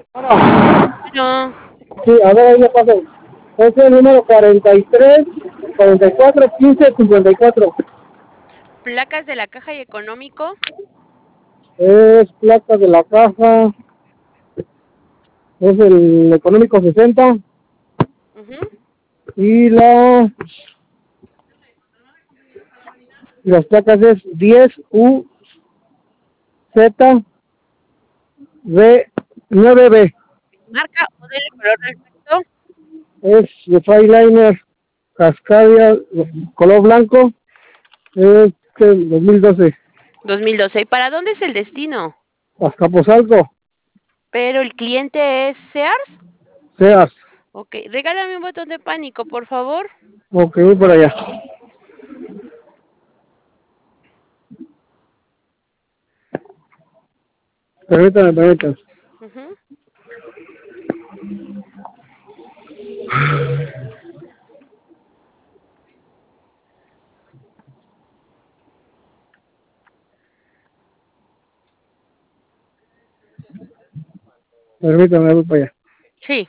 Bueno, Bueno, sí, a ver, ahí le paso. Es el número 43, 44, 15, 54. placas de la caja y económico. Es placa de la caja, es el económico 60 Ujú. y las placas es 10 Z V 9B. Marca, modelo y color del efecto. Es de Freiliner Cascadia, color blanco, es del 2012. 2012. ¿Y para dónde es el destino? Azcapotzalco, Pero el cliente es Sears. Seas. Ok, regálame un botón de pánico, por favor. Ok, voy por allá. Permítame, permítame. Ujú. Permítame, voy para allá. Sí.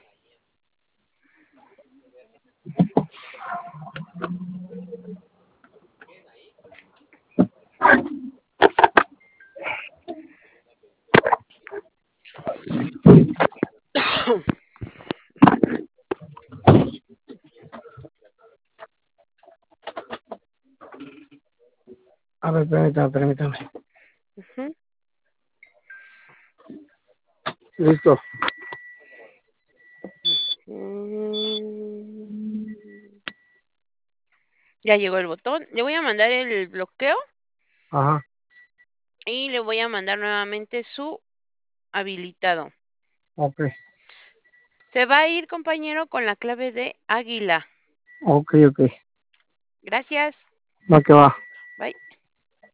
A ver, permítame, permítame. Ujú. Listo. Mm. Ya llegó el botón. Le voy a mandar el bloqueo Ajá, y le voy a mandar nuevamente su habilitado. ok, Se va a ir, compañero, con la clave de Águila. ok, ok. Gracias. Va que va. Bye.